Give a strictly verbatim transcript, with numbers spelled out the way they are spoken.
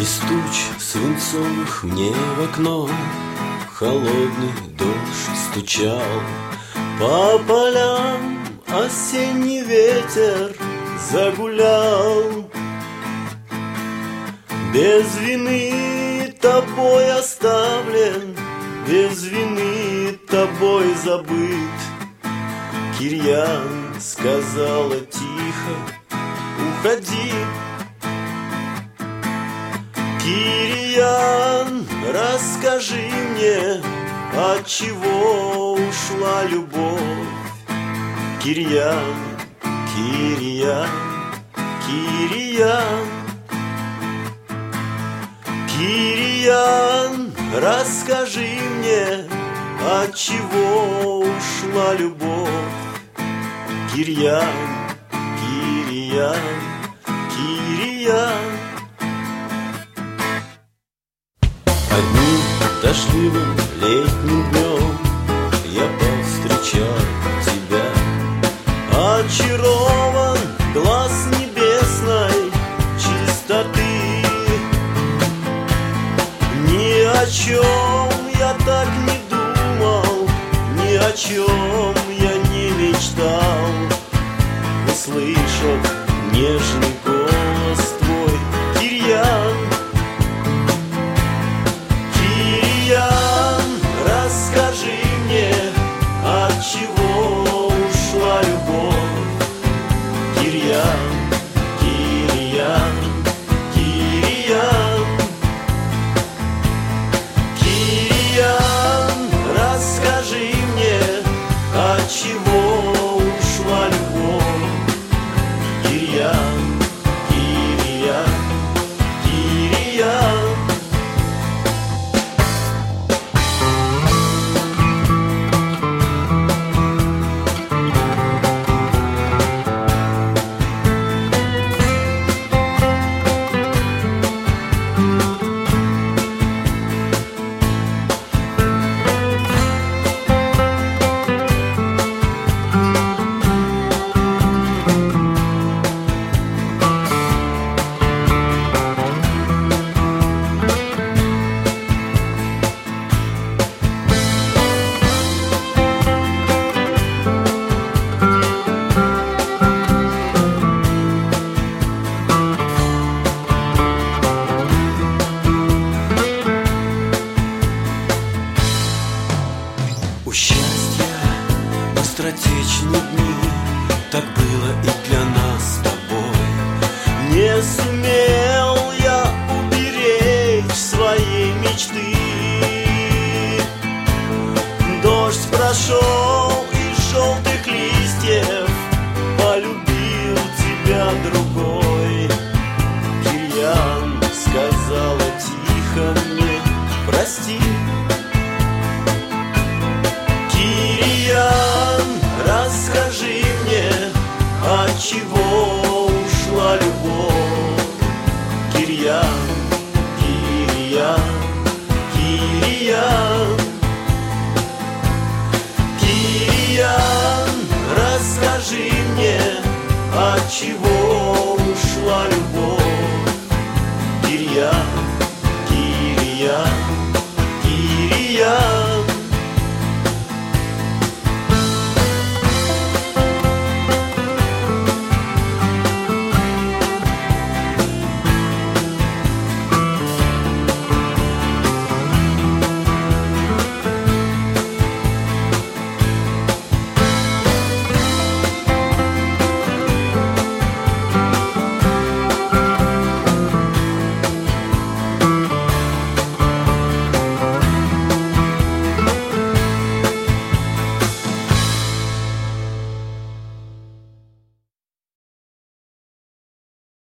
Из туч свинцовых мне в окно холодный дождь стучал. По полям осенний ветер загулял. Без вины тобой оставлен, без вины тобой забыт. Кирьян сказала тихо: уходи. Кирьян, расскажи мне, от чего ушла любовь. Кирьян, Кирьян, Кирьян, Кирьян, расскажи мне, от чего ушла любовь. Кирьян, Кирьян, Кирьян. Одним дождливым летним днем я повстречал тебя. Очарован глаз небесной чистоты. Ни о чем я так не думал, ни о чем я не мечтал, услышав нежный голос твой, Кирьян. Кирьян, расскажи мне, от чего ушла любовь. Кирьян, Кирьян, Кирьян, Кирьян, расскажи мне, от чего ушла любовь. Кирьян, Кирьян, Кирьян. У счастья быстротечны дни, так было и для нас с тобой. Не сумел я уберечь своей мечты. Дождь прошел из желтых листьев, полюбил тебя другой. Кирьян сказала тихо мне: прости. Кирьян, расскажи мне, от чего ушла любовь. Кирьян, Кирьян, Кирьян, Кирьян, расскажи мне, от чего ушла любовь.